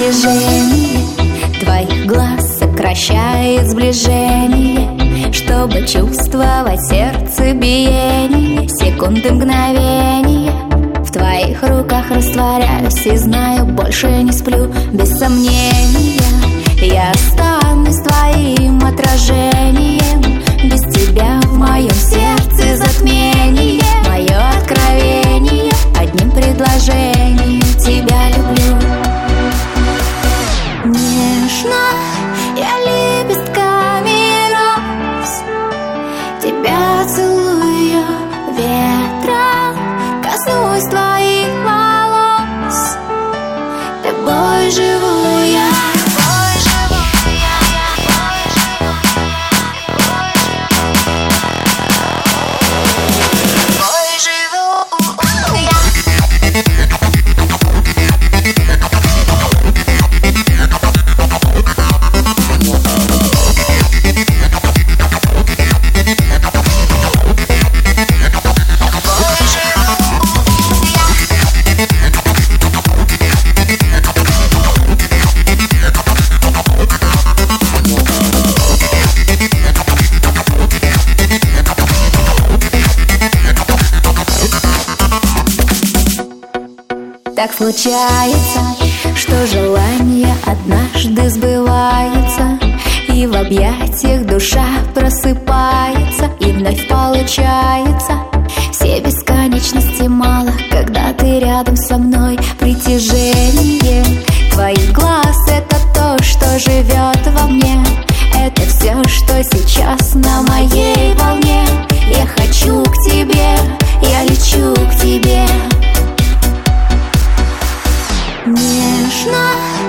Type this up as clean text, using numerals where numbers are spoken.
движение твоих глаз сокращает сближение, чтобы чувствовать сердце биение. Секунды, мгновения в твоих руках растворяюсь и знаю, больше не сплю. Без сомнения я останусь твоим отражением. Без тебя в моем сердце затмение. Мое откровение одним предложением: тебя люблю. Нежно я лепестками роз тебя целую ветром, коснусь твоих волос. Тобой живу я. Так случается, что желание однажды сбывается, и в объятиях душа просыпается, и вновь получается. Все бесконечности мало, когда ты рядом со мной. Притяжение твоих глаз — это то, что живет во мне. Это все, что сейчас на моей волне. Я хочу к тебе, я лечу к тебе. Нежно